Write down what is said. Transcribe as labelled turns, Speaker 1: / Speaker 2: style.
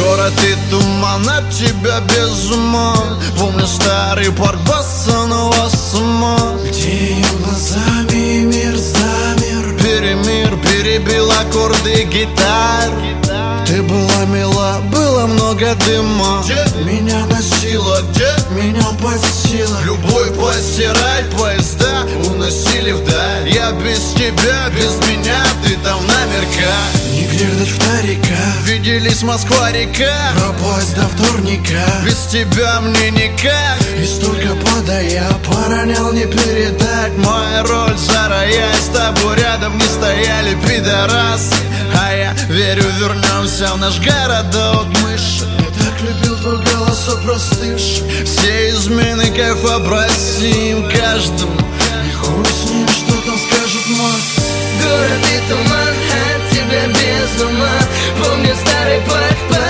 Speaker 1: Город и туман, от тебя без ума. Помню старый парк босоногого сама,
Speaker 2: где ее глазами мир замер.
Speaker 1: Перемир перебил аккорды гитар. Ты была мила, было много дыма.
Speaker 2: Меня носило, меня постило.
Speaker 1: Любовь постирать, поезда уносили вдаль. Я без тебя, без меня, ты там наверняка.
Speaker 2: Нигде ждать вторика.
Speaker 1: Виделись Москва-река,
Speaker 2: пропасть до вторника.
Speaker 1: без тебя мне никак.
Speaker 2: И столько подая, поронял не передать.
Speaker 1: Моя роль Зара, я с тобой рядом не стояли пидорасы. А я верю, вернемся в наш городок мыши.
Speaker 2: Я так любил твой голосок простышь.
Speaker 1: Все измены кайфа простим каждому.
Speaker 2: И хуй с ним, что там скажут массы.
Speaker 3: Город и туман, от тебя без ума. Помню старый парк.